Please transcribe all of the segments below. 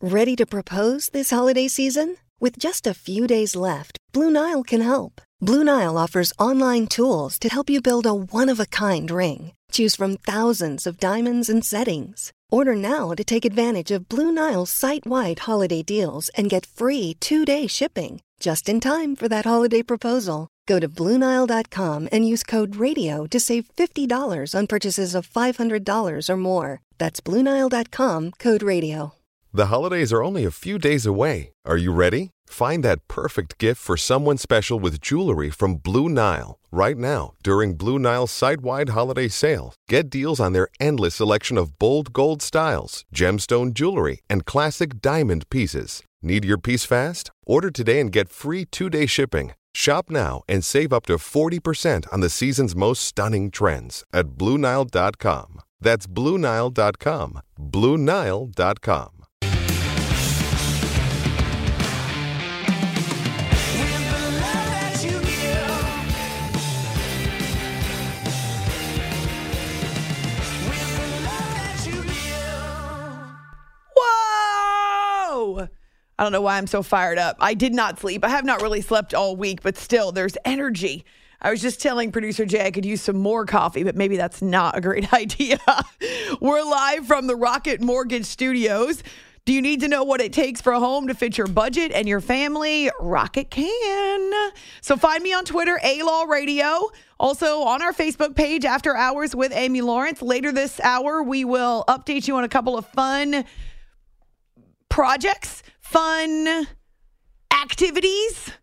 Ready to propose this holiday season? With just a few days left, Blue Nile can help. Blue Nile offers online tools to help you build a one-of-a-kind ring. Choose from thousands of diamonds and settings. Order now to take advantage of Blue Nile's site-wide holiday deals and get free 2-day shipping, just in time for that holiday proposal. Go to BlueNile.com and use code RADIO to save $50 on purchases of $500 or more. That's BlueNile.com, code RADIO. The holidays are only a few days away. Are you ready? Find that perfect gift for someone special with jewelry from Blue Nile. Right now, during Blue Nile's site-wide holiday sale, get deals on their endless selection of bold gold styles, gemstone jewelry, and classic diamond pieces. Need your piece fast? Order today and get free 2-day shipping. Shop now and save up to 40% on the season's most stunning trends at BlueNile.com. That's BlueNile.com. BlueNile.com. I don't know why I'm so fired up. I did not sleep. I have not really slept all week, but still, there's energy. I was just telling producer Jay I could use some more coffee, but maybe that's not a great idea. We're live from the Rocket Mortgage Studios. Do you need to know what it takes for a home to fit your budget and your family? Rocket can. So find me on Twitter, A-Law Radio. Also on our Facebook page, After Hours with Amy Lawrence. Later this hour, we will update you on a couple of fun projects, fun activities,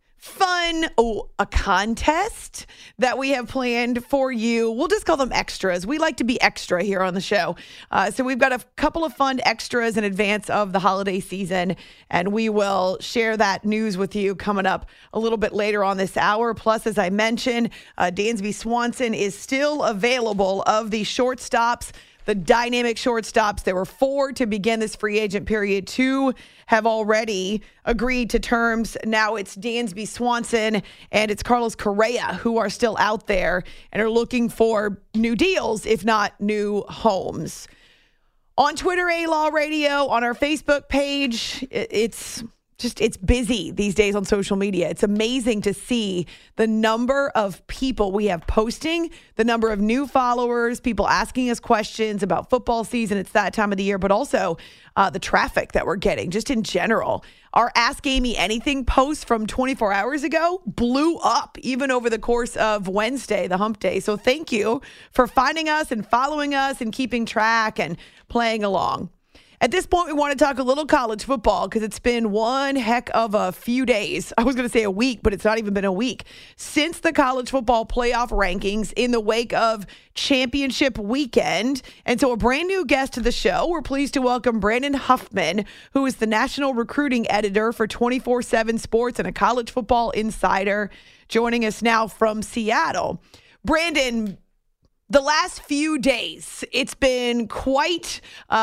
a contest that we have planned for you. We'll just call them extras. We like to be extra here on the show. So we've got a couple of fun extras in advance of the holiday season, and we will share that news with you coming up a little bit later on this hour. Plus, as I mentioned, Dansby Swanson is still available of the shortstops. The dynamic shortstops, there were 4 to begin this free agent period. 2 have already agreed to terms. Now it's Dansby Swanson and it's Carlos Correa who are still out there and are looking for new deals, if not new homes. On Twitter, A-Law Radio, on our Facebook page, it's busy these days on social media. It's amazing to see the number of people we have posting, the number of new followers, people asking us questions about football season. It's that time of the year, but also the traffic that we're getting just in general. Our Ask Amy Anything post from 24 hours ago blew up even over the course of Wednesday, the hump day. So thank you for finding us and following us and keeping track and playing along. At this point, we want to talk a little college football because it's been one heck of a few days. I was going to say a week, but it's not even been a week since the college football playoff rankings in the wake of championship weekend. And so a brand new guest to the show. We're pleased to welcome Brandon Huffman, who is the national recruiting editor for 24/7 Sports and a college football insider, joining us now from Seattle. Brandon, the last few days, it's been quite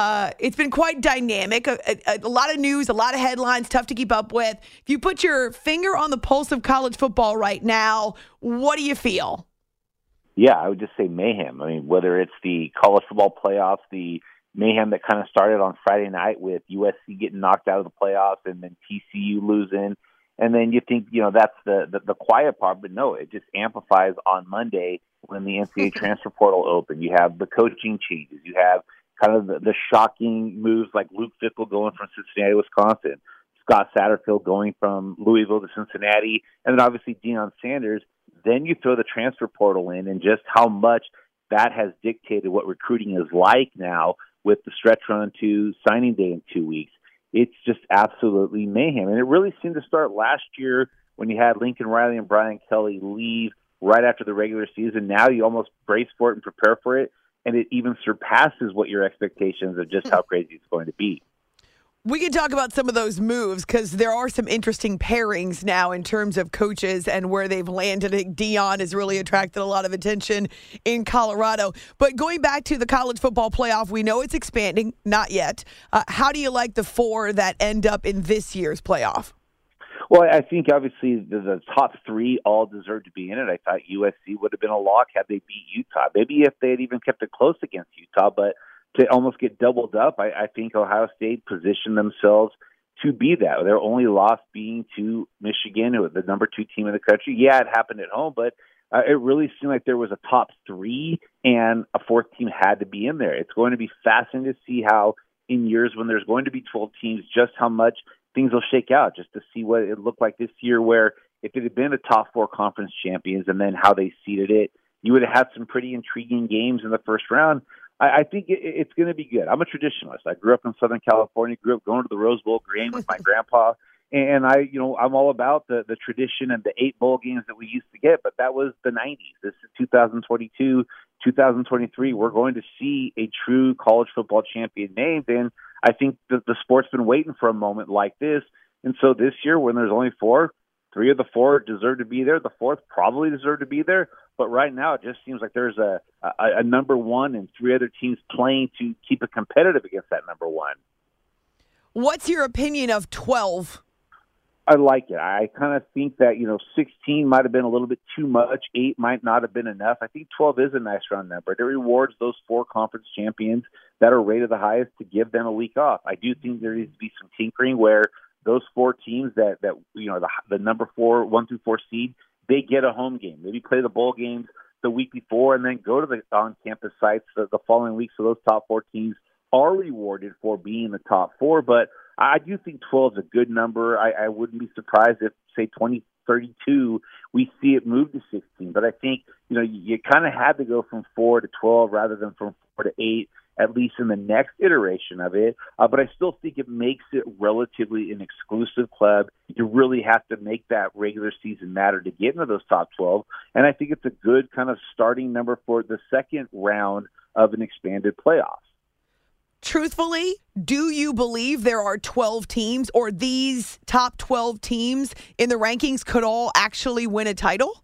dynamic. A lot of news, a lot of headlines, tough to keep up with. If you put your finger on the pulse of college football right now, what do you feel? Yeah, I would just say mayhem. I mean, whether it's the college football playoffs, the mayhem that kind of started on Friday night with USC getting knocked out of the playoffs and then TCU losing. And then you think, that's the quiet part, but no, it just amplifies on Monday when the NCAA transfer portal opened. You have the coaching changes. You have kind of the shocking moves like Luke Fickell going from Cincinnati, Wisconsin, Scott Satterfield going from Louisville to Cincinnati, and then obviously Deion Sanders. Then you throw the transfer portal in and just how much that has dictated what recruiting is like now with the stretch run to signing day in 2 weeks. It's just absolutely mayhem. And it really seemed to start last year when you had Lincoln Riley and Brian Kelly leave right after the regular season. Now you almost brace for it and prepare for it, and it even surpasses what your expectations of just how crazy it's going to be. We can talk about some of those moves because there are some interesting pairings now in terms of coaches and where they've landed. I think Deion has really attracted a lot of attention in Colorado. But going back to the college football playoff, we know it's expanding, not yet. How do you like the 4 that end up in this year's playoff? Well, I think obviously the top 3 all deserve to be in it. I thought USC would have been a lock had they beat Utah. Maybe if they had even kept it close against Utah, but to almost get doubled up. I think Ohio State positioned themselves to be that. Their only loss being to Michigan, who was the number 2 team in the country. Yeah, it happened at home, but it really seemed like there was a top 3 and a 4th team had to be in there. It's going to be fascinating to see how in years when there's going to be 12 teams, just how much things will shake out, just to see what it looked like this year, where if it had been a top 4 conference champions and then how they seeded it, you would have had some pretty intriguing games in the first round. I think it's going to be good. I'm a traditionalist. I grew up in Southern California, grew up going to the Rose Bowl game with my grandpa. And I'm all about the tradition and the 8 bowl games that we used to get, but that was the 90s. This is 2022, 2023. We're going to see a true college football champion named, and I think that the sport's been waiting for a moment like this. And so this year, when there's only 4, 3 of the 4 deserve to be there. The 4th probably deserve to be there. But right now, it just seems like there's a number 1 and 3 other teams playing to keep it competitive against that number 1. What's your opinion of 12? I like it. I kind of think that, 16 might have been a little bit too much. 8 might not have been enough. I think 12 is a nice round number. It rewards those 4 conference champions that are rated the highest to give them a week off. I do think there needs to be some tinkering where those 4 teams that the number 4, 1 through 4 seed, they get a home game. Maybe play the bowl games the week before and then go to the on-campus sites the following week. So those top 4 teams are rewarded for being the top 4. But I do think 12 is a good number. I wouldn't be surprised if, say, 2032, we see it move to 16. But I think, you kind of had to go from 4 to 12 rather than from 4 to 8, at least in the next iteration of it. But I still think it makes it relatively an exclusive club. You really have to make that regular season matter to get into those top 12. And I think it's a good kind of starting number for the second round of an expanded playoff. Truthfully, do you believe there are 12 teams, or these top 12 teams in the rankings could all actually win a title?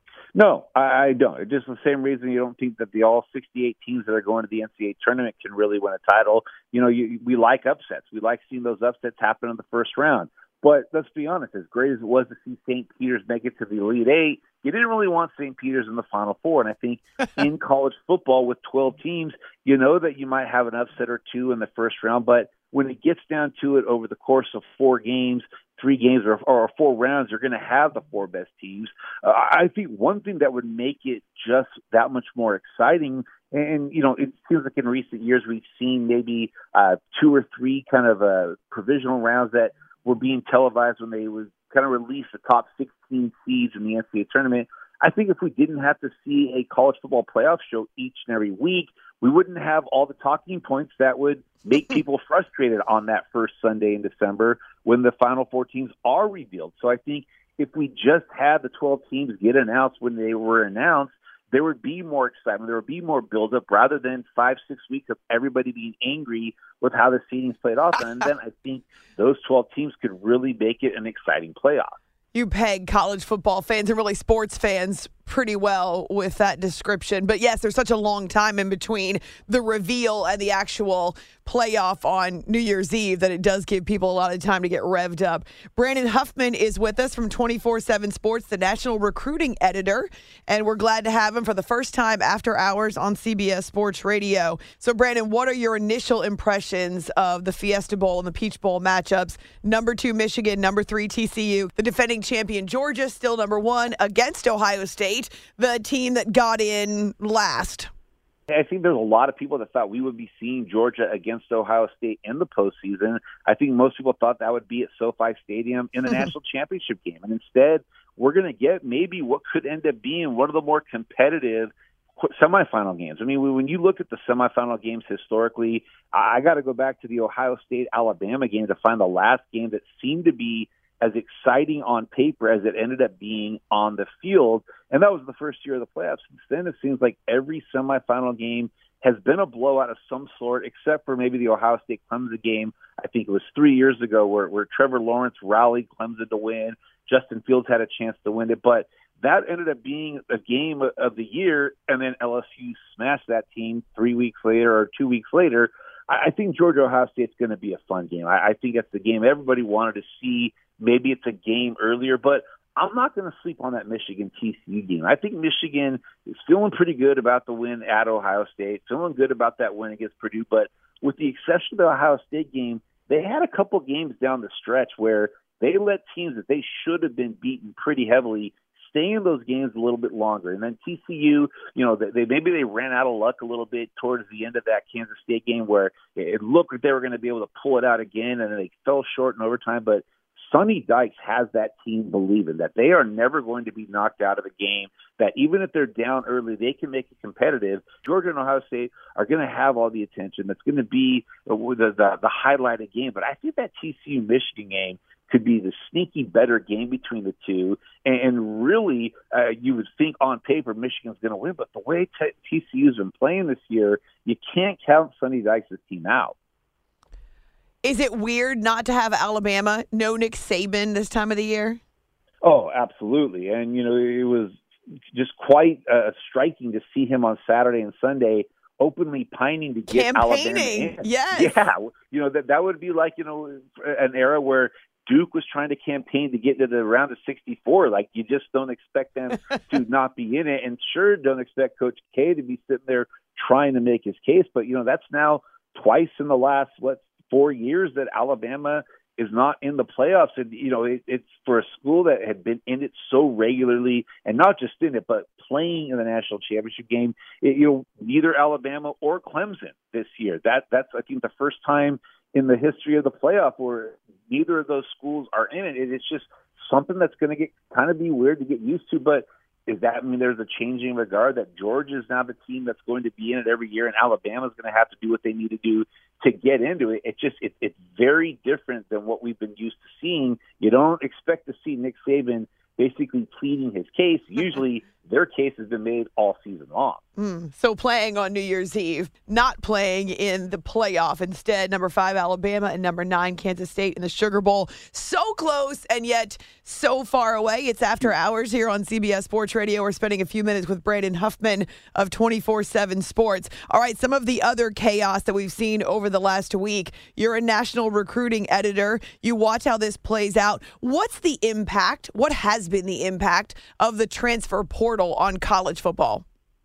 No, I don't. It's just the same reason you don't think that the all 68 teams that are going to the NCAA tournament can really win a title. We like upsets. We like seeing those upsets happen in the first round. But let's be honest, as great as it was to see St. Peter's make it to the Elite Eight, you didn't really want St. Peter's in the Final Four. And I think in college football with 12 teams, you know that you might have an upset or 2 in the first round. But when it gets down to it over the course of 4 games, 3 games, or 4 rounds, you're going to have the 4 best teams. I think one thing that would make it just that much more exciting, and, it seems like in recent years we've seen maybe 2 or 3 kind of provisional rounds that were being televised when they would kind of release the top 16 seeds in the NCAA tournament. I think if we didn't have to see a college football playoff show each and every week, we wouldn't have all the talking points that would make people frustrated on that first Sunday in December when the Final 4 teams are revealed. So I think if we just had the 12 teams get announced when they were announced, there would be more excitement. There would be more buildup rather than 5-6 weeks of everybody being angry with how the seedings played off. And then I think those 12 teams could really make it an exciting playoff. You peg college football fans and really sports fans pretty well with that description. But yes, there's such a long time in between the reveal and the actual playoff on New Year's Eve that it does give people a lot of time to get revved up. Brandon Huffman is with us from 24/7 Sports, the national recruiting editor, and we're glad to have him for the first time after hours on CBS Sports Radio. So, Brandon, what are your initial impressions of the Fiesta Bowl and the Peach Bowl matchups? Number 2, Michigan, number 3, TCU, the defending champion Georgia, still number 1 against Ohio State, the team that got in last. I think there's a lot of people that thought we would be seeing Georgia against Ohio State in the postseason. I think most people thought that would be at SoFi Stadium in the national championship game. And instead, we're going to get maybe what could end up being one of the more competitive semifinal games. I mean, when you look at the semifinal games historically, I got to go back to the Ohio State-Alabama game to find the last game that seemed to be as exciting on paper as it ended up being on the field. And that was the first year of the playoffs. Since then, it seems like every semifinal game has been a blowout of some sort, except for maybe the Ohio State-Clemson game. I think it was 3 years ago where Trevor Lawrence rallied Clemson to win. Justin Fields had a chance to win it. But that ended up being a game of the year, and then LSU smashed that team 3 weeks later or 2 weeks later. I think Georgia-Ohio State's going to be a fun game. I think it's the game everybody wanted to see. Maybe it's a game earlier, but I'm not going to sleep on that Michigan TCU game. I think Michigan is feeling pretty good about the win at Ohio State, feeling good about that win against Purdue. But with the exception of the Ohio State game, they had a couple games down the stretch where they let teams that they should have been beaten pretty heavily stay in those games a little bit longer. And then TCU, maybe they ran out of luck a little bit towards the end of that Kansas State game where it looked like they were going to be able to pull it out again, and then they fell short in overtime. But Sonny Dykes has that team believing that they are never going to be knocked out of a game, that even if they're down early, they can make it competitive. Georgia and Ohio State are going to have all the attention. That's going to be the highlighted game. But I think that TCU-Michigan game could be the sneaky better game between the two. And really, you would think on paper Michigan's going to win. But the way TCU's been playing this year, you can't count Sonny Dykes' team out. Is it weird not to have Alabama, no Nick Saban this time of the year? Oh, absolutely. And, it was just quite striking to see him on Saturday and Sunday openly pining to get Alabama in. Yes. Yeah. That would be like, an era where Duke was trying to campaign to get into the round of 64. Like, you just don't expect them to not be in it. And sure, don't expect Coach K to be sitting there trying to make his case. But, that's now twice in the last, 4 years that Alabama is not in the playoffs. And, it's for a school that had been in it so regularly, and not just in it, but playing in the national championship game. Neither Alabama or Clemson this year. That's, I think, the first time in the history of the playoff where neither of those schools are in it. It's just something that's going to get kind of be weird to get used to. But does that mean there's a changing regard that Georgia is now the team that's going to be in it every year, and Alabama is going to have to do what they need to do to get into it? It's very different than what we've been used to seeing. You don't expect to see Nick Saban basically pleading his case. Usually their case has been made all season long. So playing on New Year's Eve, not playing in the playoff. Instead, number 5, Alabama, and number 9, Kansas State in the Sugar Bowl. So close and yet so far away. It's After Hours here on CBS Sports Radio. We're spending a few minutes with Braden Huffman of 24/7 Sports. All right, some of the other chaos that we've seen over the last week. You're a national recruiting editor. You watch how this plays out. What's the impact? What has been the impact of the transfer portal on college football?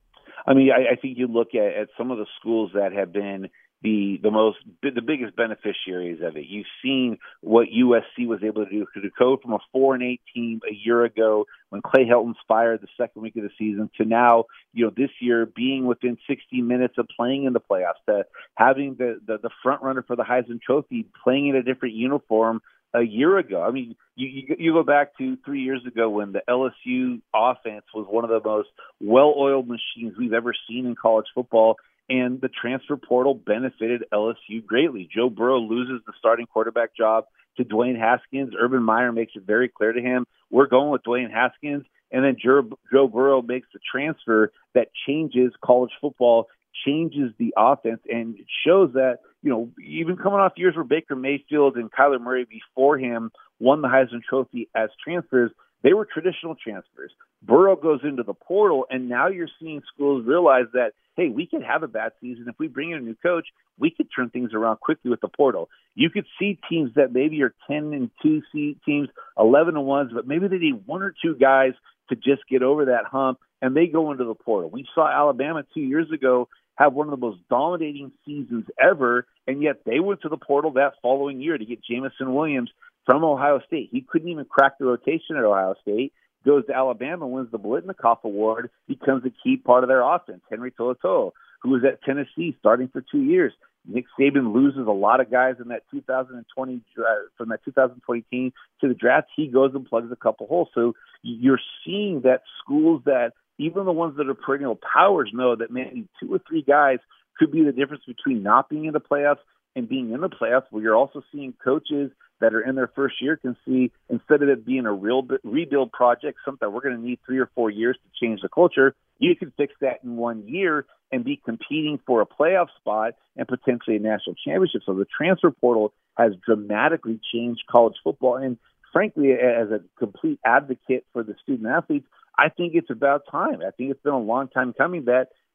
I mean, I think you look at some of the schools that have been the biggest beneficiaries of it. You've seen what USC was able to do to go from a 4-8 team a year ago when Clay Helton's fired the second week of the season to now, this year being within 60 minutes of playing in the playoffs, to having the front runner for the Heisman Trophy playing in a different uniform a year ago. I mean, you go back to 3 years ago when the LSU offense was one of the most well-oiled machines we've ever seen in college football, and the transfer portal benefited LSU greatly. Joe Burrow loses the starting quarterback job to Dwayne Haskins. Urban Meyer makes it very clear to him, we're going with Dwayne Haskins, and then Joe Burrow makes the transfer that changes college football, changes the offense, and it shows that, even coming off years where Baker Mayfield and Kyler Murray before him won the Heisman Trophy as transfers, they were traditional transfers. Burrow goes into the portal, and now you're seeing schools realize that, hey, we could have a bad season. If we bring in a new coach, we could turn things around quickly with the portal. You could see teams that maybe are 10-2 teams, 11-1s, but maybe they need 1 or 2 guys to just get over that hump, and they go into the portal. We saw Alabama 2 years ago have one of the most dominating seasons ever, and yet they went to the portal that following year to get Jamison Williams from Ohio State. He couldn't even crack the rotation at Ohio State, goes to Alabama, wins the Biletnikoff Award, becomes a key part of their offense. Henry To'oTo'o, who was at Tennessee starting for 2 years. Nick Saban loses a lot of guys in that 2020 from that 2020 team to the draft. He goes and plugs a couple holes. So you're seeing that schools that, even the ones that are perennial powers, know that maybe 2 or 3 guys could be the difference between not being in the playoffs and being in the playoffs, where you're also seeing coaches that are in their first year can see, instead of it being a real rebuild project, something we're going to need 3 or 4 years to change the culture, you can fix that in 1 year and be competing for a playoff spot and potentially a national championship. So the transfer portal has dramatically changed college football. And frankly, as a complete advocate for the student athletes, I think it's about time. I think it's been a long time coming that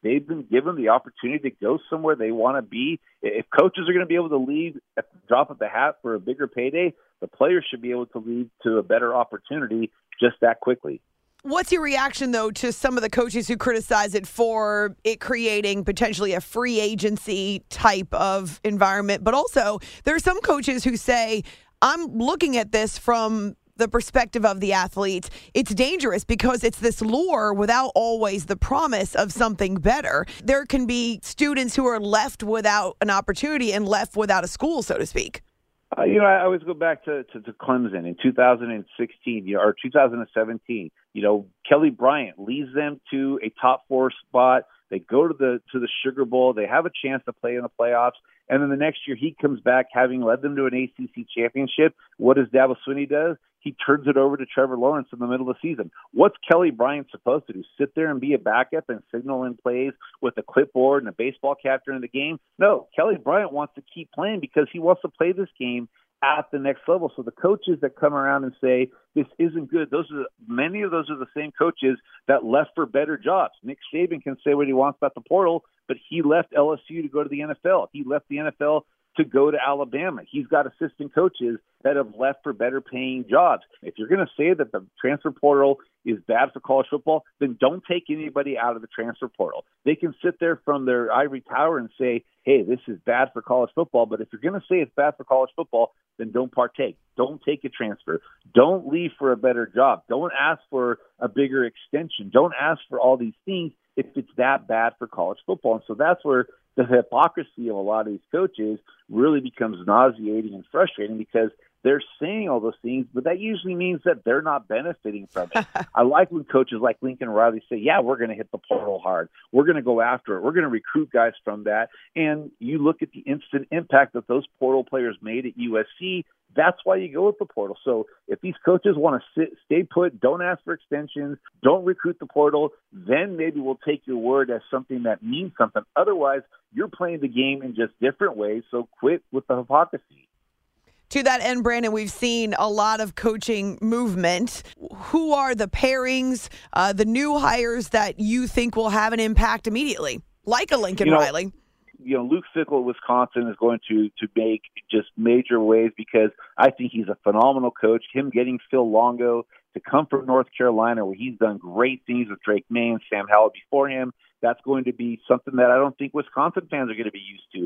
They've been given the opportunity to go somewhere they want to be. If coaches are going to be able to leave at the drop of the hat for a bigger payday, the players should be able to leave to a better opportunity just that quickly. What's your reaction, though, to some of the coaches who criticize it for it creating potentially a free agency type of environment? But also, there are some coaches who say, I'm looking at this from the perspective of the athletes. It's dangerous because it's this lure without always the promise of something better. There can be students who are left without an opportunity and left without a school, so to speak. I always go back to Clemson in 2016 or 2017. Kelly Bryant leads them to a top 4 spot. They go to the Sugar Bowl. They have a chance to play in the playoffs. And then the next year he comes back having led them to an ACC championship. What does Dabo Swinney do? He turns it over to Trevor Lawrence in the middle of the season. What's Kelly Bryant supposed to do? Sit there and be a backup and signal in plays with a clipboard and a baseball cap during the game? No, Kelly Bryant wants to keep playing because he wants to play this game at the next level. So the coaches that come around and say this isn't good, many of those are the same coaches that left for better jobs. Nick Saban can say what he wants about the portal, but he left LSU to go to the NFL. He left the NFL to go to Alabama. He's got assistant coaches that have left for better paying jobs. If you're going to say that the transfer portal is bad for college football, then don't take anybody out of the transfer portal. They can sit there from their ivory tower and say, hey, this is bad for college football. But if you're going to say it's bad for college football, then don't partake. Don't take a transfer. Don't leave for a better job. Don't ask for a bigger extension. Don't ask for all these things if it's that bad for college football. And so that's where the hypocrisy of a lot of these coaches really becomes nauseating and frustrating because they're saying all those things, but that usually means that they're not benefiting from it. I like when coaches like Lincoln Riley say, yeah, we're going to hit the portal hard. We're going to go after it. We're going to recruit guys from that. And you look at the instant impact that those portal players made at USC. That's why you go with the portal. So if these coaches want to stay put, don't ask for extensions, don't recruit the portal, then maybe we'll take your word as something that means something. Otherwise, you're playing the game in just different ways, so quit with the hypocrisy. To that end, Brandon, we've seen a lot of coaching movement. Who are the pairings, the new hires that you think will have an impact immediately, like a Lincoln Riley? Luke Fickell at Wisconsin is going to make just major waves because I think he's a phenomenal coach. Him getting Phil Longo to come from North Carolina, where he's done great things with Drake May and Sam Howell before him, that's going to be something that I don't think Wisconsin fans are going to be used to.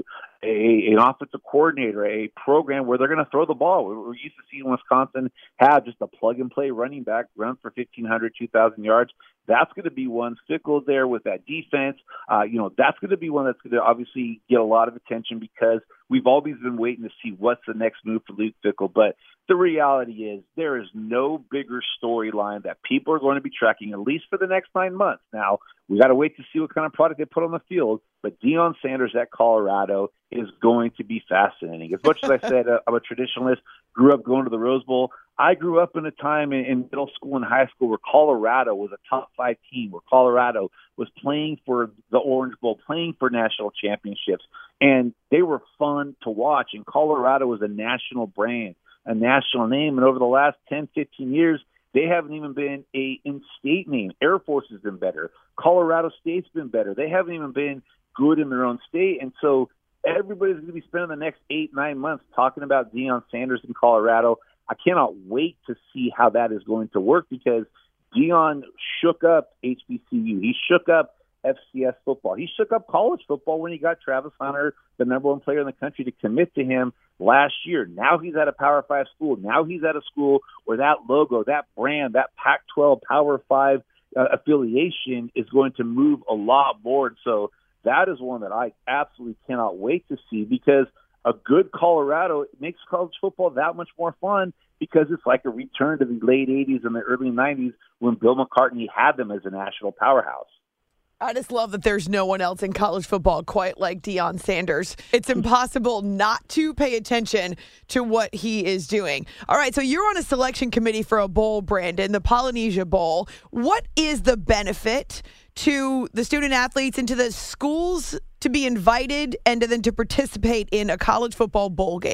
An offensive coordinator, a program where they're going to throw the ball. We're used to seeing Wisconsin have just a plug-and-play running back, run for 1,500, 2,000 yards. That's going to be one. Fickell there with that defense. That's going to be one that's going to obviously get a lot of attention because we've always been waiting to see what's the next move for Luke Fickell. But the reality is there is no bigger storyline that people are going to be tracking, at least for the next 9 months. Now, we got to wait to see what kind of product they put on the field. But Deion Sanders at Colorado is going to be fascinating. As much as I said I'm a traditionalist, grew up going to the Rose Bowl, I grew up in a time in middle school and high school where Colorado was a top 5 team, where Colorado was playing for the Orange Bowl, playing for national championships. And they were fun to watch. And Colorado was a national brand, a national name. And over the last 10, 15 years, they haven't even been a in-state name. Air Force has been better. Colorado State's been better. They haven't even been good in their own state. And so everybody's going to be spending the next 8-9 months talking about Deion Sanders in Colorado. I cannot wait to see how that is going to work because Deion shook up HBCU. He shook up FCS football. He shook up college football when he got Travis Hunter, the number 1 player in the country, to commit to him last year. Now he's at a Power 5 school. Now he's at a school where that logo, that brand, that Pac-12 Power 5 affiliation is going to move a lot more. And so that is one that I absolutely cannot wait to see because a good Colorado makes college football that much more fun because it's like a return to the late 80s and the early 90s when Bill McCartney had them as a national powerhouse. I just love that there's no one else in college football quite like Deion Sanders. It's impossible not to pay attention to what he is doing. All right, so you're on a selection committee for a bowl, Brandon, the Polynesia Bowl. What is the benefit to the student athletes and to the schools to be invited and then to participate in a college football bowl game?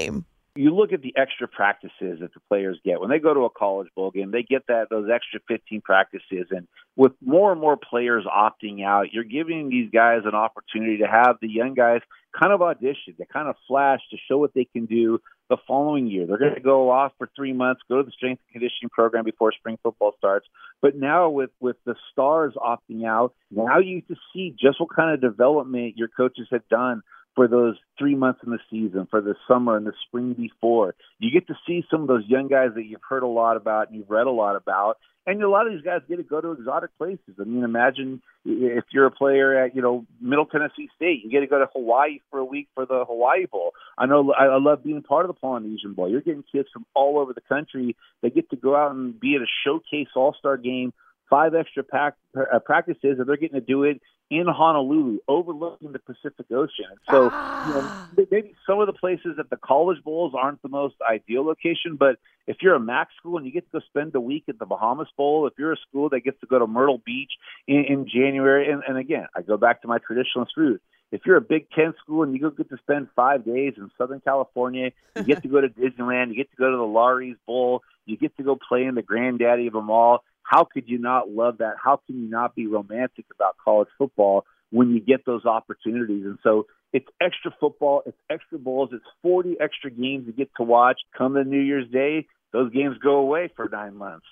You look at the extra practices that the players get. When they go to a college bowl game, they get those extra 15 practices. And with more and more players opting out, you're giving these guys an opportunity to have the young guys kind of audition, to kind of flash, to show what they can do the following year. They're going to go off for 3 months, go to the strength and conditioning program before spring football starts. But now with the stars opting out, now you get to see just what kind of development your coaches have done for those 3 months in the season, for the summer and the spring before. You get to see some of those young guys that you've heard a lot about and you've read a lot about. And a lot of these guys get to go to exotic places. I mean, imagine if you're a player at, Middle Tennessee State, you get to go to Hawaii for a week for the Hawaii Bowl. I know I love being part of the Polynesian Bowl. You're getting kids from all over the country. They get to go out and be at a showcase all-star game, 5 extra practices, and they're getting to do it in Honolulu, overlooking the Pacific Ocean. So maybe some of the places at the college bowls aren't the most ideal location, but if you're a MAC school and you get to go spend a week at the Bahamas Bowl, if you're a school that gets to go to Myrtle Beach in January, and again, I go back to my traditionalist root. If you're a Big Ten school and you get to spend 5 days in Southern California, you get to go to Disneyland, you get to go to the Lowry's Bowl, you get to go play in the granddaddy of them all. How could you not love that? How can you not be romantic about college football when you get those opportunities? And so it's extra football, it's extra bowls, it's 40 extra games you get to watch. Come to New Year's Day, those games go away for 9 months.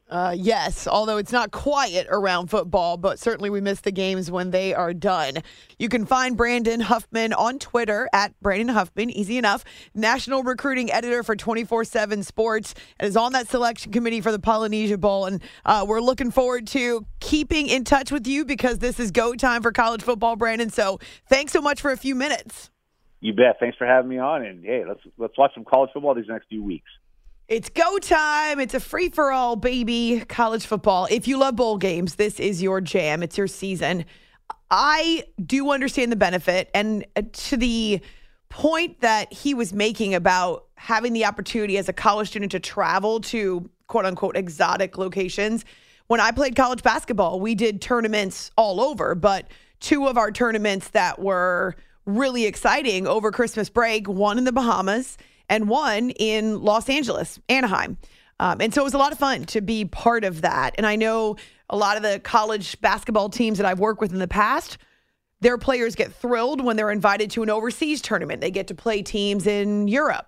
Yes, although it's not quiet around football, but certainly we miss the games when they are done. You can find Brandon Huffman on Twitter at Brandon Huffman, easy enough, national recruiting editor for 24/7 Sports, and is on that selection committee for the Polynesia Bowl. And we're looking forward to keeping in touch with you because this is go time for college football, Brandon. So thanks so much for a few minutes. You bet. Thanks for having me on. And hey, let's watch some college football these next few weeks. It's go time. It's a free-for-all, baby, college football. If you love bowl games, this is your jam. It's your season. I do understand the benefit. And to the point that he was making about having the opportunity as a college student to travel to, quote-unquote, exotic locations. When I played college basketball, we did tournaments all over. But 2 of our tournaments that were really exciting over Christmas break, one in the Bahamas and one in Los Angeles, Anaheim. And so it was a lot of fun to be part of that. And I know a lot of the college basketball teams that I've worked with in the past, their players get thrilled when they're invited to an overseas tournament. They get to play teams in Europe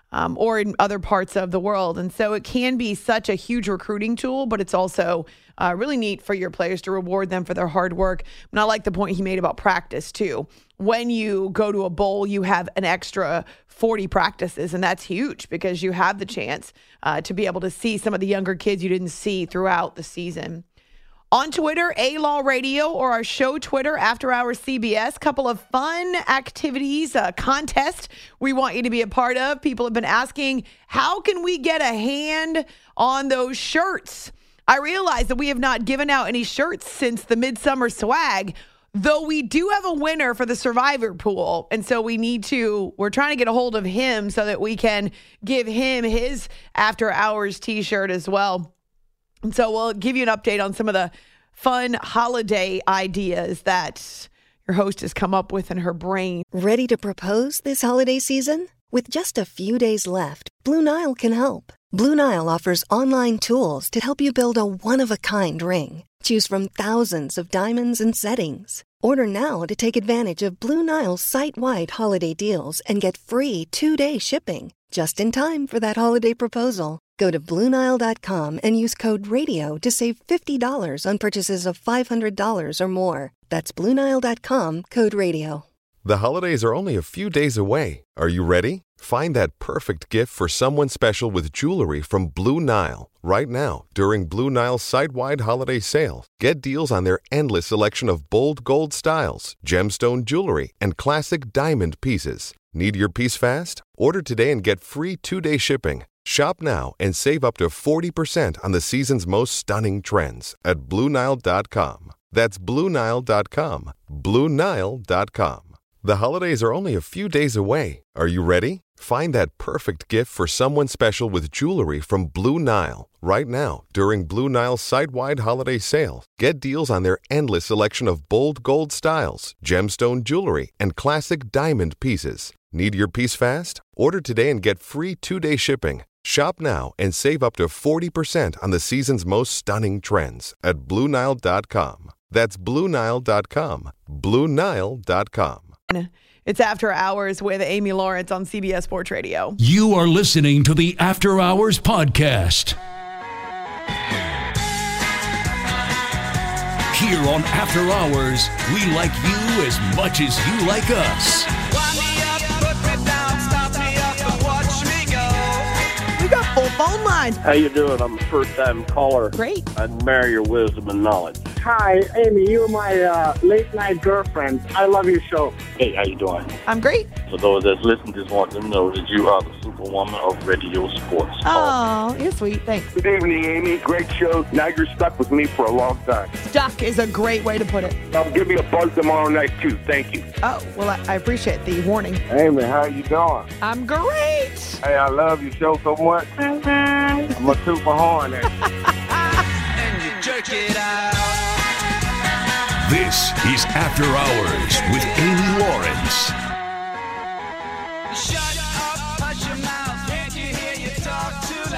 or in other parts of the world. And so it can be such a huge recruiting tool, but it's also really neat for your players to reward them for their hard work. And I like the point he made about practice, too. When you go to a bowl, you have an extra 40 practices, and that's huge because you have the chance to be able to see some of the younger kids you didn't see throughout the season. On Twitter, A-Law Radio, or our show Twitter, After Hours CBS. Couple of fun activities, a contest we want you to be a part of. People have been asking, how can we get a hand on those shirts? I realize that we have not given out any shirts since the Midsummer Swag, though we do have a winner for the Survivor Pool. And so we're trying to get a hold of him so that we can give him his After Hours t-shirt as well. And so we'll give you an update on some of the fun holiday ideas that your host has come up with in her brain. Ready to propose this holiday season? With just a few days left, Blue Nile can help. Blue Nile offers online tools to help you build a one-of-a-kind ring. Choose from thousands of diamonds and settings. Order now to take advantage of Blue Nile's site-wide holiday deals and get free 2-day shipping. Just in time for that holiday proposal. Go to BlueNile.com and use code RADIO to save $50 on purchases of $500 or more. That's BlueNile.com, code RADIO. The holidays are only a few days away. Are you ready? Find that perfect gift for someone special with jewelry from Blue Nile. Right now, during Blue Nile's site-wide holiday sale, get deals on their endless selection of bold gold styles, gemstone jewelry, and classic diamond pieces. Need your piece fast? Order today and get free 2-day shipping. Shop now and save up to 40% on the season's most stunning trends at BlueNile.com. That's BlueNile.com. BlueNile.com. The holidays are only a few days away. Are you ready? Find that perfect gift for someone special with jewelry from Blue Nile. Right now, during Blue Nile's site-wide holiday sale, get deals on their endless selection of bold gold styles, gemstone jewelry, and classic diamond pieces. Need your piece fast? Order today and get free 2-day shipping. Shop now and save up to 40% on the season's most stunning trends at BlueNile.com. That's BlueNile.com. BlueNile.com. It's After Hours with Amy Lawrence on CBS Sports Radio. You are listening to the After Hours podcast. Here on After Hours, we like you as much as you like us. Wind me up, put me down, stop me up and watch me go. We got full phone lines. How you doing? I'm a first-time caller. Great. I admire your wisdom and knowledge. Hi, Amy. You're my late-night girlfriend. I love your show. Hey, how you doing? I'm great. For those that's listening, just want them to know that you are the superwoman of radio sports. Oh, you're sweet. Thanks. Good evening, Amy. Great show. Now you're stuck with me for a long time. Stuck is a great way to put it. Give me a buzz tomorrow night, too. Thank you. Oh, well, I appreciate the warning. Amy, how you doing? I'm great. Hey, I love your show so much. I'm going to toot my horn at you. And you jerk it out. This is After Hours with Amy Lawrence. Shut up, hush your mouth. Can't you hear you talk too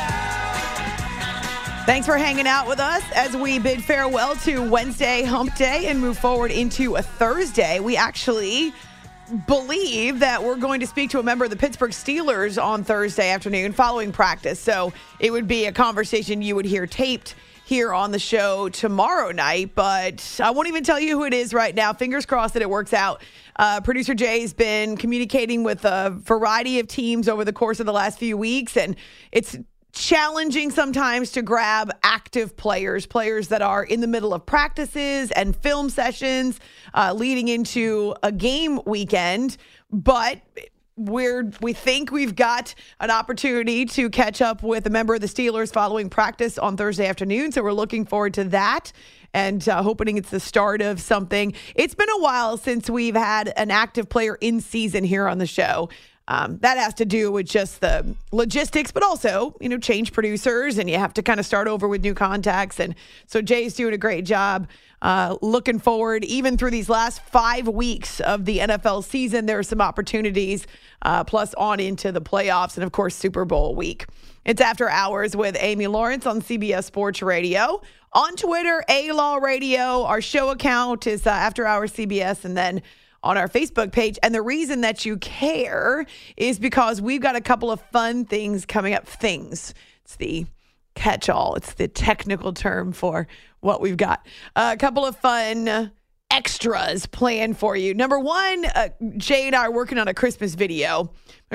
loud? Thanks for hanging out with us as we bid farewell to Wednesday Hump Day and move forward into a Thursday. We actually believe that we're going to speak to a member of the Pittsburgh Steelers on Thursday afternoon following practice. So it would be a conversation you would hear taped here on the show tomorrow night, but I won't even tell you who it is right now. Fingers crossed that it works out. Producer Jay's been communicating with a variety of teams over the course of the last few weeks, and it's challenging sometimes to grab active players that are in the middle of practices and film sessions leading into a game weekend, but we think we've got an opportunity to catch up with a member of the Steelers following practice on Thursday afternoon. So we're looking forward to that and hoping it's the start of something. It's been a while since we've had an active player in season here on the show. That has to do with just the logistics, but also, change producers, and you have to kind of start over with new contacts. And so Jay's doing a great job. Looking forward, even through these last 5 weeks of the NFL season, there are some opportunities, plus on into the playoffs and, of course, Super Bowl week. It's After Hours with Amy Lawrence on CBS Sports Radio. On Twitter, A-Law Radio. Our show account is After Hours CBS, and then on our Facebook page. And the reason that you care is because we've got a couple of fun things coming up. It's the catch-all. It's the technical term for what we've got. A couple of fun extras planned for you. Number one, Jay and I are working on a Christmas video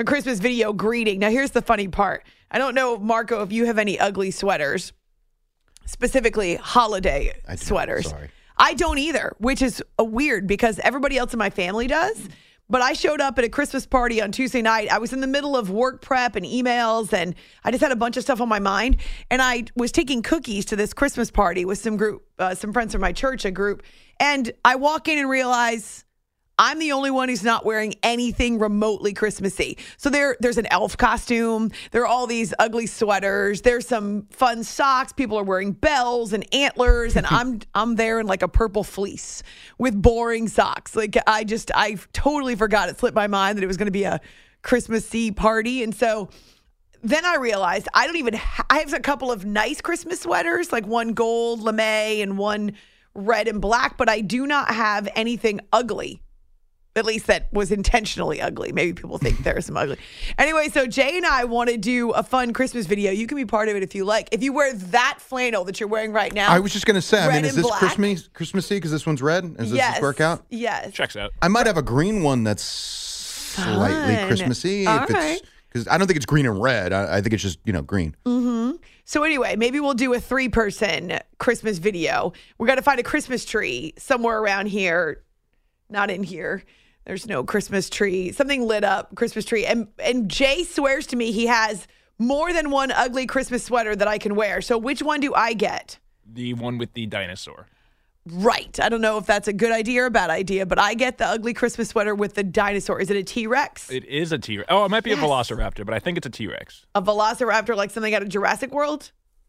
greeting. Now, here's the funny part. I don't know, Marco, if you have any ugly sweaters, specifically holiday sweaters. Sorry. I don't either, which is weird because everybody else in my family does. But I showed up at a Christmas party on Tuesday night. I was in the middle of work prep and emails, and I just had a bunch of stuff on my mind. And I was taking cookies to this Christmas party with some friends from my church, a group. And I walk in and realize I'm the only one who's not wearing anything remotely Christmassy. So there's an elf costume. There are all these ugly sweaters. There's some fun socks. People are wearing bells and antlers, and I'm there in like a purple fleece with boring socks. Like I totally forgot. It slipped my mind that it was going to be a Christmassy party, and so then I realized I have a couple of nice Christmas sweaters, like one gold lame and one red and black, but I do not have anything ugly. At least that was intentionally ugly. Maybe people think there's some ugly. Anyway, so Jay and I want to do a fun Christmas video. You can be part of it if you like. If you wear that flannel that you're wearing right now. I was just going to say, is this black. Christmassy because this one's red? Does this work out? Yes. Checks out. I might have a green one that's slightly Christmassy. All right. Because I don't think it's green and red. I think it's just, green. Mm-hmm. So anyway, maybe we'll do a 3-person Christmas video. We got to find a Christmas tree somewhere around here. Not in here. There's no Christmas tree. Something lit up Christmas tree. And Jay swears to me he has more than one ugly Christmas sweater that I can wear. So which one do I get? The one with the dinosaur. Right. I don't know if that's a good idea or a bad idea, but I get the ugly Christmas sweater with the dinosaur. Is it a T-Rex? It is a T-Rex. Oh, it might be a Velociraptor, but I think it's a T-Rex. A Velociraptor, like something out of Jurassic World?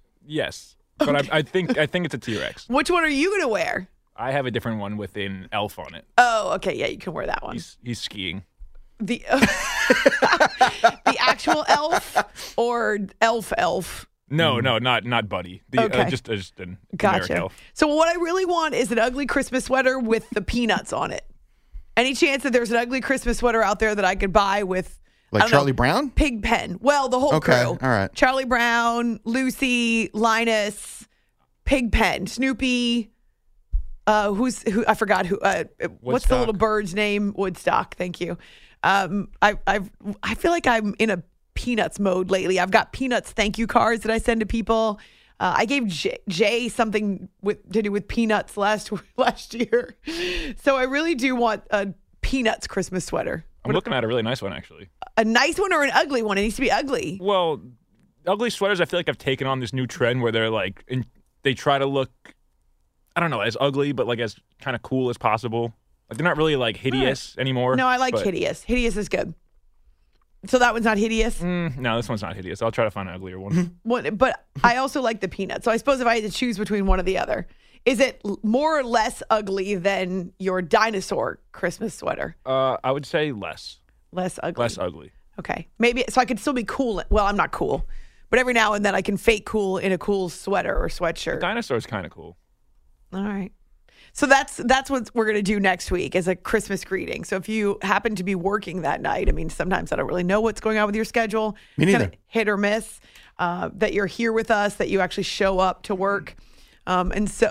Yes. But okay. I think it's a T-Rex. Which one are you going to wear? I have a different one with an elf on it. Oh, okay. Yeah, you can wear that one. He's skiing. The the actual elf or elf? No, not Buddy. Okay. Just an generic Gotcha. elf. So what I really want is an ugly Christmas sweater with the peanuts on it. Any chance that there's an ugly Christmas sweater out there that I could buy with Like Charlie Brown? Pigpen. Well, the whole Okay, crew. all right. Charlie Brown, Lucy, Linus, Pigpen, Snoopy. Who? I forgot who. What's the little bird's name? Woodstock. Thank you. I feel like I'm in a Peanuts mode lately. I've got Peanuts thank you cards that I send to people. I gave Jay something to do with Peanuts last year. So I really do want a Peanuts Christmas sweater. I'm looking at a really nice one, actually. A nice one or an ugly one? It needs to be ugly. Well, ugly sweaters, I feel like I've taken on this new trend where they're like, they try to look, I don't know, as ugly, but like as kind of cool as possible. Like they're not really like hideous anymore. No, I like hideous. Hideous is good. So that one's not hideous? No, this one's not hideous. I'll try to find an uglier one. But I also like the peanut. So I suppose if I had to choose between one or the other, is it more or less ugly than your dinosaur Christmas sweater? I would say less. Less ugly? Less ugly. Okay. Maybe, so I could still be cool. Well, I'm not cool. But every now and then I can fake cool in a cool sweater or sweatshirt. The dinosaur's kind of cool. All right. So that's what we're going to do next week as a Christmas greeting. So if you happen to be working that night, I mean, sometimes I don't really know what's going on with your schedule. Me neither. Kind of hit or miss. That you're here with us, that you actually show up to work. And so...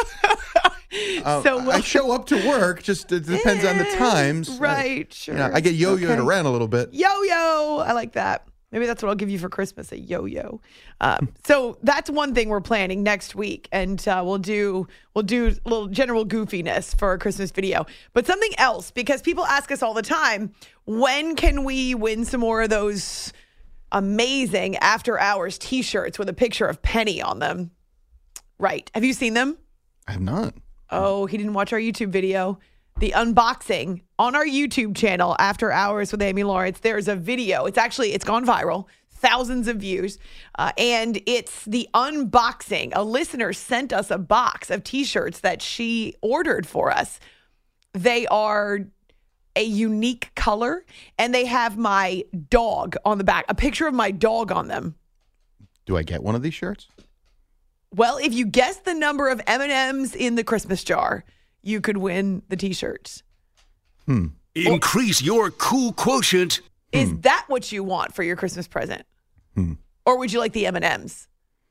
I show up to work, just it depends on the times. Right, sure. I get yo-yoed around a little bit. Yo-yo. I like that. Maybe that's what I'll give you for Christmas, a yo-yo. So that's one thing we're planning next week, and we'll do a little general goofiness for our Christmas video. But something else, because people ask us all the time, when can we win some more of those amazing after hours T-shirts with a picture of Penny on them? Right. Have you seen them? I have not. Oh, he didn't watch our YouTube video. The unboxing on our YouTube channel, After Hours with Amy Lawrence. There's a video. It's gone viral, thousands of views. And it's the unboxing. A listener sent us a box of T-shirts that she ordered for us. They are a unique color, and they have my dog on the back, a picture of my dog on them. Do I get one of these shirts? Well, if you guess the number of M&Ms in the Christmas jar, you could win the T-shirts. Increase your cool quotient. Is that what you want for your Christmas present? Or would you like the M&Ms?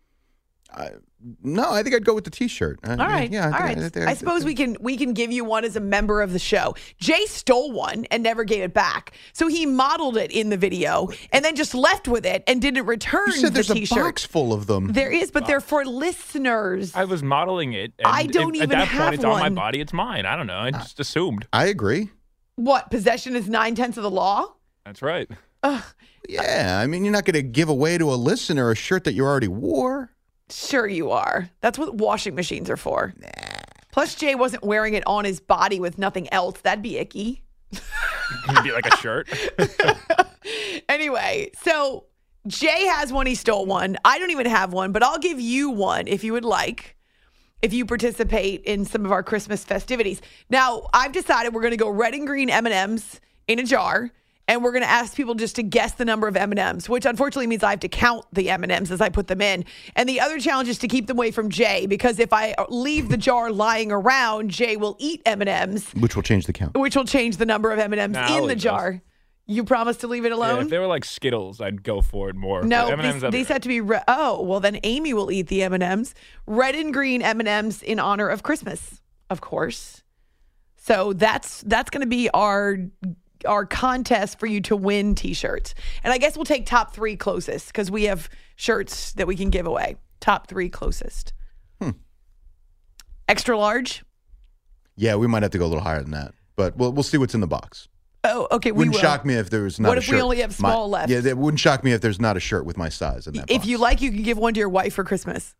No, I think I'd go with the T-shirt. All right. Yeah, All right. I suppose we can give you one as a member of the show. Jay stole one and never gave it back. So he modeled it in the video and then just left with it and didn't return You said the there's T-shirt. a box full of them. There is, but they're for listeners. I was modeling it. And I don't even at that have point, it's on my one. body. It's mine. I don't know. I just assumed. I agree. What? Possession is 9/10 of the law? That's right. Yeah, I mean, you're not going to give away to a listener a shirt that you already wore. Sure you are. That's what washing machines are for. Plus, Jay wasn't wearing it on his body with nothing else. That'd be icky. It'd be like a shirt. Anyway, so Jay has one. He stole one. I don't even have one, but I'll give you one if you would like, if you participate in some of our Christmas festivities. Now, I've decided we're going to go red and green M&Ms in a jar. And we're going to ask people just to guess the number of M&Ms, which unfortunately means I have to count the M&Ms as I put them in. And the other challenge is to keep them away from Jay, because if I leave the jar lying around, Jay will eat M&Ms. Which will change the count. Which will change the number of M&Ms Nah, I'll in the leave jar. those. You promise to leave it Yeah, alone? if they were like Skittles, I'd go for it more. No, But M&Ms, these have to be red. Oh, well, then Amy will eat the M&Ms. Red and green M&Ms in honor of Christmas, of course. So that's going to be our contest for you to win T-shirts. And I guess we'll take top 3 closest, because we have shirts that we can give away. Top 3 closest. Extra large? Yeah, we might have to go a little higher than that. But we'll see what's in the box. Oh, okay. Wouldn't shock me if there was not What a if shirt. we only have small left? Yeah, it wouldn't shock me if there's not a shirt with my size in that box. If you like, you can give one to your wife for Christmas.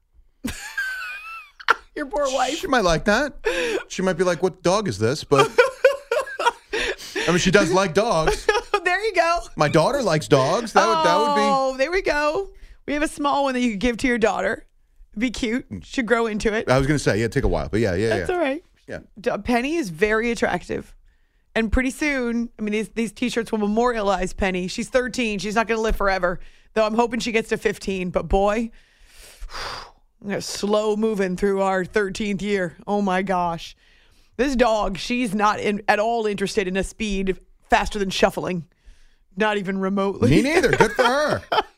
Your poor wife. She might like that. She might be like, what dog is this? But I mean, she does like dogs. There you go. My daughter likes dogs. That would be. Oh, there we go. We have a small one that you could give to your daughter. It'd be cute. Should grow into it. I was going to say, yeah, it'd take a while. But yeah. That's all right. Yeah. Penny is very attractive. And pretty soon, I mean, these T-shirts will memorialize Penny. She's 13. She's not going to live forever, though I'm hoping she gets to 15. But boy, we're slow moving through our 13th year. Oh, my gosh. This dog, she's not at all interested in a speed faster than shuffling. Not even remotely. Me neither. Good for her.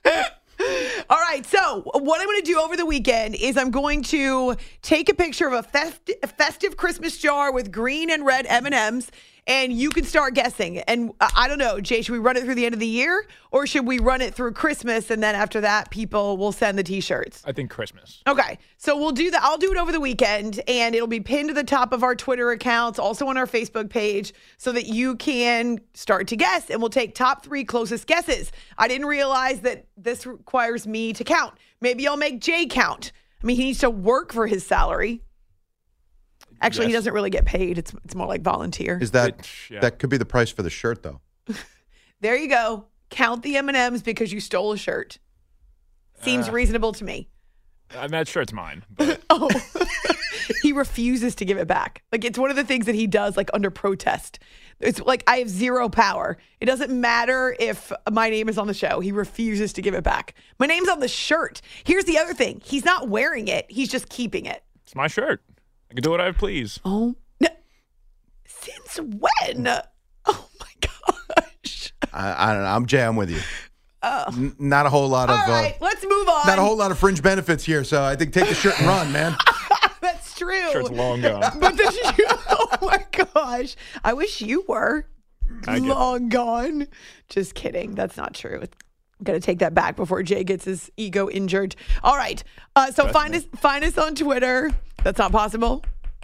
All right, so what I'm going to do over the weekend is I'm going to take a picture of a festive Christmas jar with green and red M&Ms, and you can start guessing. And I don't know, Jay, should we run it through the end of the year, or should we run it through Christmas, and then after that, people will send the T-shirts? I think Christmas. Okay, so we'll do that. I'll do it over the weekend, and it'll be pinned to the top of our Twitter accounts, also on our Facebook page, so that you can start to guess, and we'll take top 3 closest guesses. I didn't realize that this requires me to count. Maybe I'll make Jay count. I mean, he needs to work for his salary. Actually, He doesn't really get paid. It's more like volunteer. Is that that could be the price for the shirt, though? There you go. Count the M&Ms because you stole a shirt. Seems reasonable to me. That shirt's mine. But. Oh, he refuses to give it back. Like, it's one of the things that he does, like, under protest. It's like, I have zero power. It doesn't matter if my name is on the show. He refuses to give it back. My name's on the shirt. Here's the other thing. He's not wearing it. He's just keeping it. It's my shirt. I can do what I please. Oh, no. Since when? Oh, my gosh. I don't know. I'm Jay. I'm with you. Not a whole lot of. All right, let's move on. Not a whole lot of fringe benefits here, so I think take the shirt and run, man. That's true. Shirt's long gone. But oh my gosh, I wish you were long gone. Just kidding. That's not true. I'm gonna take that back before Jay gets his ego injured. All right. So find us on Twitter. That's not possible.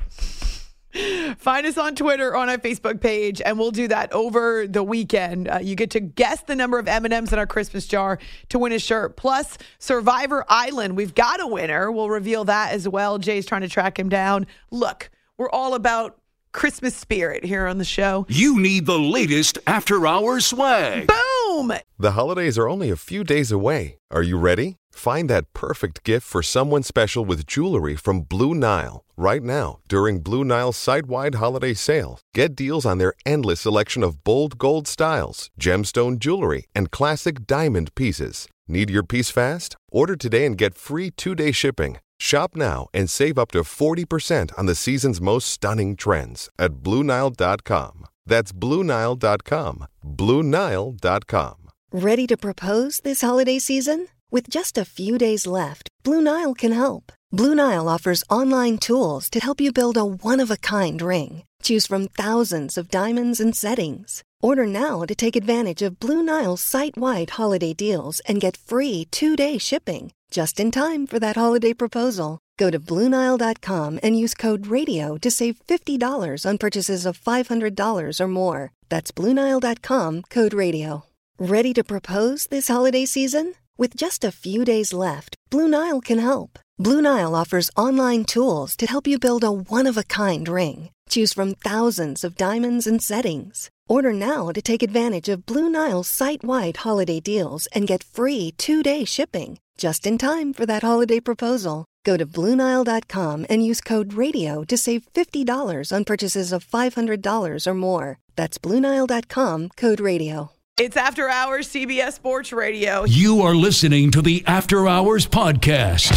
Find us on Twitter, on our Facebook page, and we'll do that over the weekend. You get to guess the number of M&Ms in our Christmas jar to win a shirt. Plus, Survivor Island. We've got a winner. We'll reveal that as well. Jay's trying to track him down. Look, we're all about Christmas spirit here on the show. You need the latest after-hours swag. Boom! The holidays are only a few days away. Are you ready? Find that perfect gift for someone special with jewelry from Blue Nile. Right now, during Blue Nile's site-wide holiday sale, get deals on their endless selection of bold gold styles, gemstone jewelry, and classic diamond pieces. Need your piece fast? Order today and get free 2-day shipping. Shop now and save up to 40% on the season's most stunning trends at BlueNile.com. That's BlueNile.com. BlueNile.com. Ready to propose this holiday season? With just a few days left, Blue Nile can help. Blue Nile offers online tools to help you build a one-of-a-kind ring. Choose from thousands of diamonds and settings. Order now to take advantage of Blue Nile's site-wide holiday deals and get free 2-day shipping. Just in time for that holiday proposal. Go to BlueNile.com and use code RADIO to save $50 on purchases of $500 or more. That's BlueNile.com, code RADIO. Ready to propose this holiday season? With just a few days left, Blue Nile can help. Blue Nile offers online tools to help you build a one-of-a-kind ring. Choose from thousands of diamonds and settings. Order now to take advantage of Blue Nile's site-wide holiday deals and get free 2-day shipping. Just in time for that holiday proposal. Go to BlueNile.com and use code RADIO to save $50 on purchases of $500 or more. That's BlueNile.com, code RADIO. It's After Hours CBS Sports Radio. You are listening to the After Hours Podcast.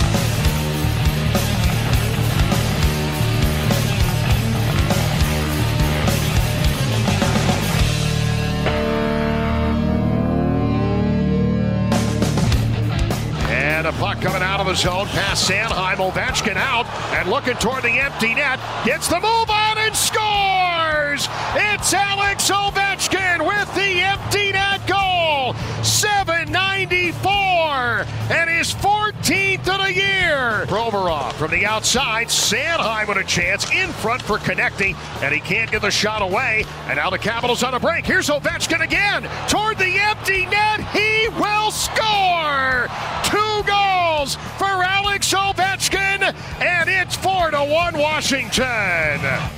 And a puck coming out of the zone past Sanheim. Ovechkin out and looking toward the empty net. Gets the move on and scores! It's Alex Ovechkin with the empty net goal. 794 and his 14th of the year. Provorov from the outside. Sanheim with a chance in front for Konecny, and he can't get the shot away. And now the Capitals on a break. Here's Ovechkin again toward the empty net. He will score! 2 goals for Alex Ovechkin, and it's 4-1 Washington.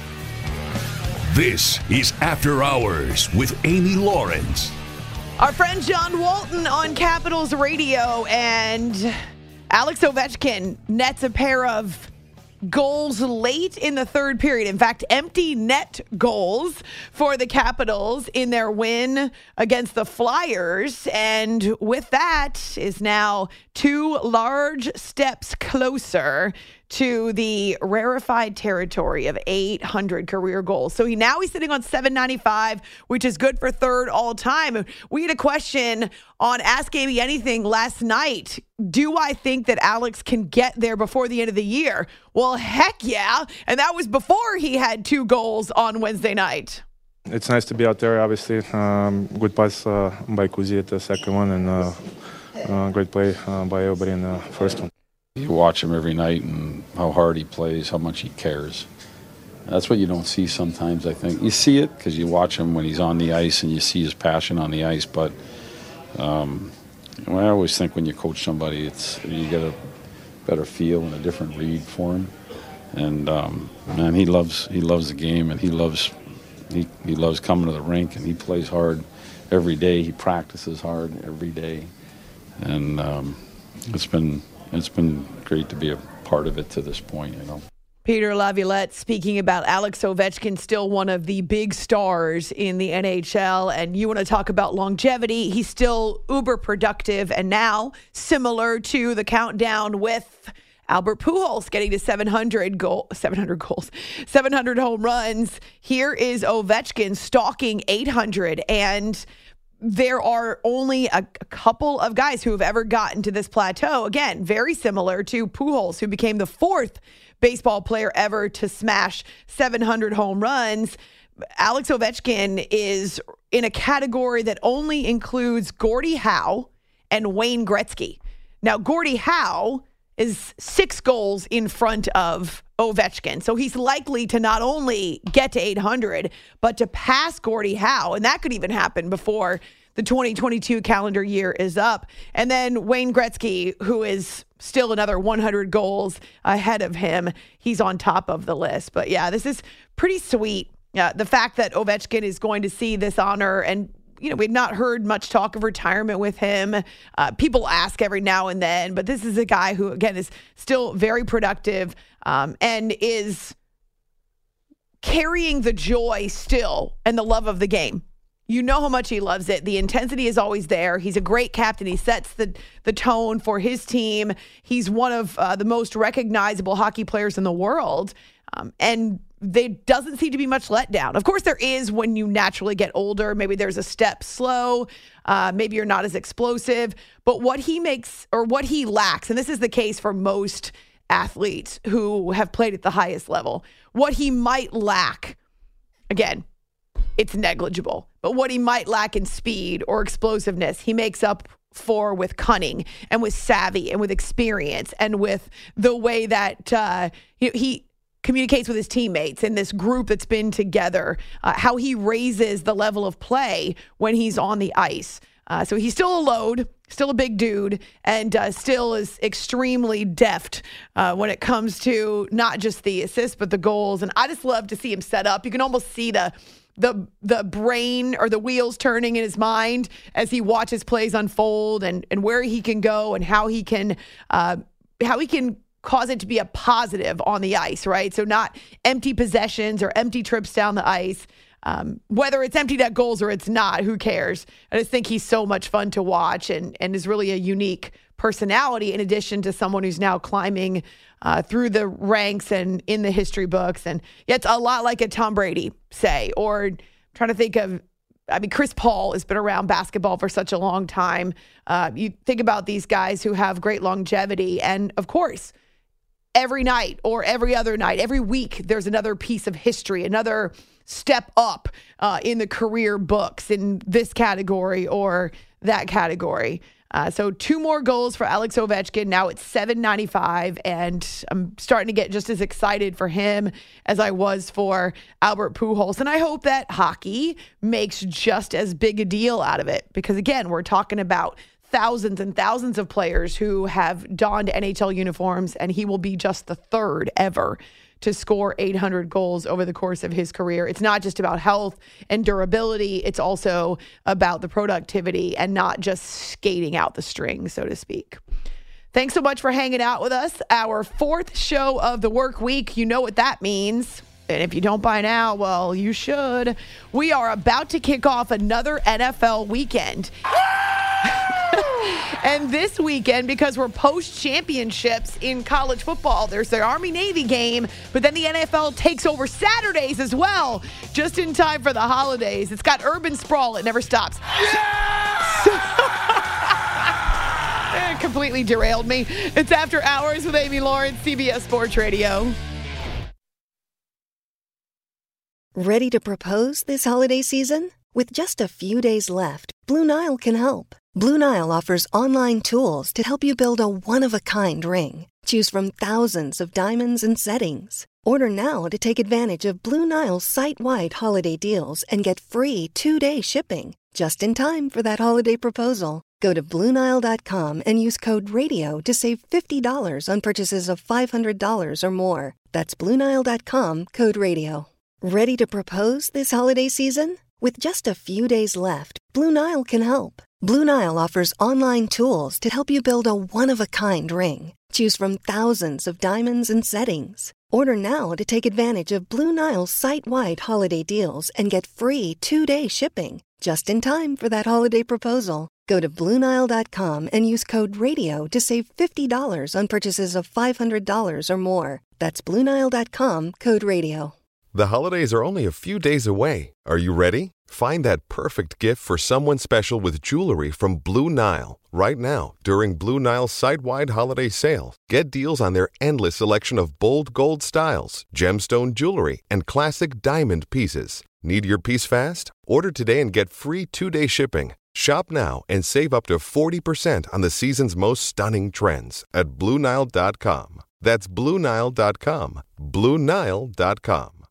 This is After Hours with Amy Lawrence. Our friend John Walton on Capitals Radio, and Alex Ovechkin nets a pair of goals late in the third period. In fact, empty net goals for the Capitals in their win against the Flyers. And with that is now 2 large steps closer to the rarefied territory of 800 career goals. So he's sitting on 795, which is good for third all time. We had a question on Ask Amy Anything last night. Do I think that Alex can get there before the end of the year? Well, heck yeah. And that was before he had 2 goals on Wednesday night. It's nice to be out there, obviously. Good pass by Kuzi at the second one, and great play by everybody in the first one. You watch him every night and how hard he plays, how much he cares. That's what you don't see sometimes, I think. You see it because you watch him when he's on the ice and you see his passion on the ice. But I always think when you coach somebody, you get a better feel and a different read for him. And man, he loves the game, and he loves coming to the rink, and he plays hard every day. He practices hard every day, and it's been great to be a part of it to this point, Peter Laviolette speaking about Alex Ovechkin, still one of the big stars in the NHL. And you want to talk about longevity. He's still uber productive. And now, similar to the countdown with Albert Pujols getting to 700 home runs, here is Ovechkin stalking 800. And there are only a couple of guys who have ever gotten to this plateau. Again, very similar to Pujols, who became the 4th baseball player ever to smash 700 home runs. Alex Ovechkin is in a category that only includes Gordie Howe and Wayne Gretzky. Now, Gordie Howe is 6 goals in front of Ovechkin. So he's likely to not only get to 800, but to pass Gordie Howe. And that could even happen before the 2022 calendar year is up. And then Wayne Gretzky, who is still another 100 goals ahead of him, he's on top of the list. But yeah, this is pretty sweet. The fact that Ovechkin is going to see this honor, and we've not heard much talk of retirement with him. People ask every now and then, but this is a guy who, again, is still very productive and is carrying the joy still and the love of the game. You know how much he loves it. The intensity is always there. He's a great captain. He sets the tone for his team. He's one of the most recognizable hockey players in the world. And there doesn't seem to be much letdown. Of course, there is when you naturally get older. Maybe there's a step slow. Maybe you're not as explosive. But what he makes, or what he lacks, and this is the case for most athletes who have played at the highest level, what he might lack, again, it's negligible. But what he might lack in speed or explosiveness, he makes up for with cunning and with savvy and with experience and with the way that he communicates with his teammates in this group that's been together, how he raises the level of play when he's on the ice. So he's still a load, still a big dude, and still is extremely deft when it comes to not just the assists, but the goals. And I just love to see him set up. You can almost see the brain or the wheels turning in his mind as he watches plays unfold, and where he can go and how he can cause it to be a positive on the ice, right? So not empty possessions or empty trips down the ice. Whether it's empty net goals or it's not, who cares? I just think he's so much fun to watch and is really a unique personality, in addition to someone who's now climbing through the ranks and in the history books. And yeah, it's a lot like a Tom Brady, say, or I'm trying to think of, Chris Paul has been around basketball for such a long time. You think about these guys who have great longevity, and of course, every night or every other night, every week, there's another piece of history, another step up in the career books in this category or that category. So 2 more goals for Alex Ovechkin. Now it's 795, and I'm starting to get just as excited for him as I was for Albert Pujols. And I hope that hockey makes just as big a deal out of it, because again, we're talking about thousands and thousands of players who have donned NHL uniforms, and he will be just the 3rd ever to score 800 goals over the course of his career. It's not just about health and durability. It's also about the productivity and not just skating out the string, so to speak. Thanks so much for hanging out with us. Our 4th show of the work week. You know what that means. And if you don't by now, well, you should. We are about to kick off another NFL weekend. And this weekend, because we're post-championships in college football, there's the Army-Navy game, but then the NFL takes over Saturdays as well, just in time for the holidays. It's got urban sprawl. It never stops. It completely derailed me. It's After Hours with Amy Lawrence, CBS Sports Radio. Ready to propose this holiday season? With just a few days left, Blue Nile can help. Blue Nile offers online tools to help you build a one-of-a-kind ring. Choose from thousands of diamonds and settings. Order now to take advantage of Blue Nile's site-wide holiday deals and get free 2-day shipping, just in time for that holiday proposal. Go to BlueNile.com and use code RADIO to save $50 on purchases of $500 or more. That's BlueNile.com, code RADIO. Ready to propose this holiday season? With just a few days left, Blue Nile can help. Blue Nile offers online tools to help you build a one-of-a-kind ring. Choose from thousands of diamonds and settings. Order now to take advantage of Blue Nile's site-wide holiday deals and get free 2-day shipping, just in time for that holiday proposal. Go to BlueNile.com and use code RADIO to save $50 on purchases of $500 or more. That's BlueNile.com, code RADIO. The holidays are only a few days away. Are you ready? Find that perfect gift for someone special with jewelry from Blue Nile. Right now, during Blue Nile's site-wide holiday sale, get deals on their endless selection of bold gold styles, gemstone jewelry, and classic diamond pieces. Need your piece fast? Order today and get free 2-day shipping. Shop now and save up to 40% on the season's most stunning trends at BlueNile.com. That's BlueNile.com. BlueNile.com.